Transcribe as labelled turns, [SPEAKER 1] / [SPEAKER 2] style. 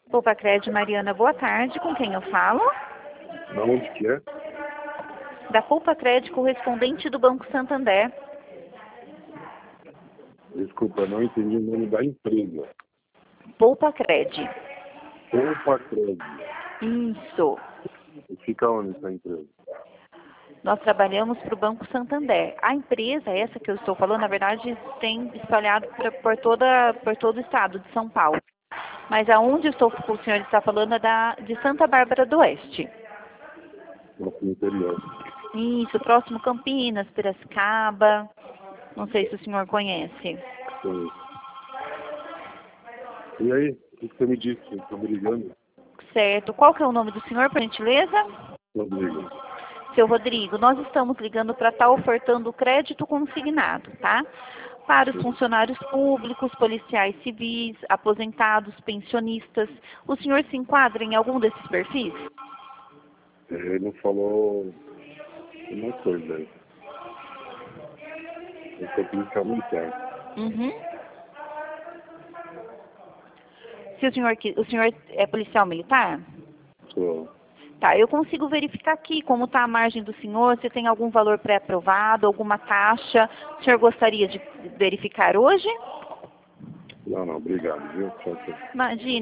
[SPEAKER 1] Poupa-Cred, Mariana, boa tarde. Com quem eu falo?
[SPEAKER 2] Da onde que é?
[SPEAKER 1] Da Poupa-Cred, correspondente do Banco Santander.
[SPEAKER 2] Desculpa, não entendi o nome da empresa.
[SPEAKER 1] Poupa-Cred.
[SPEAKER 2] Poupa-Cred.
[SPEAKER 1] Isso.
[SPEAKER 2] E fica onde essa empresa?
[SPEAKER 1] Nós trabalhamos para o Banco Santander. A empresa, essa que eu estou falando, na verdade, tem espalhado por todo o estado de São Paulo. Mas aonde o senhor está falando é de Santa Bárbara do Oeste.
[SPEAKER 2] Nosso interior.
[SPEAKER 1] Isso, próximo Campinas, Piracicaba. Não sei se o senhor conhece.
[SPEAKER 2] Sim. E aí, o que você me disse? Estou me ligando?
[SPEAKER 1] Certo. Qual que é o nome do senhor, por gentileza?
[SPEAKER 2] Rodrigo.
[SPEAKER 1] Seu Rodrigo, nós estamos ligando para estar ofertando crédito consignado, tá? Para os funcionários públicos, policiais civis, aposentados, pensionistas. O senhor se enquadra em algum desses perfis?
[SPEAKER 2] Ele não falou uma coisa aí. Eu sou policial militar.
[SPEAKER 1] Uhum. Se o senhor é policial militar?
[SPEAKER 2] Sou.
[SPEAKER 1] Tá, eu consigo verificar aqui como está a margem do senhor, se tem algum valor pré-aprovado, alguma taxa. O senhor gostaria de verificar hoje?
[SPEAKER 2] Não, obrigado, viu? Tchau, tchau.
[SPEAKER 1] Imagine.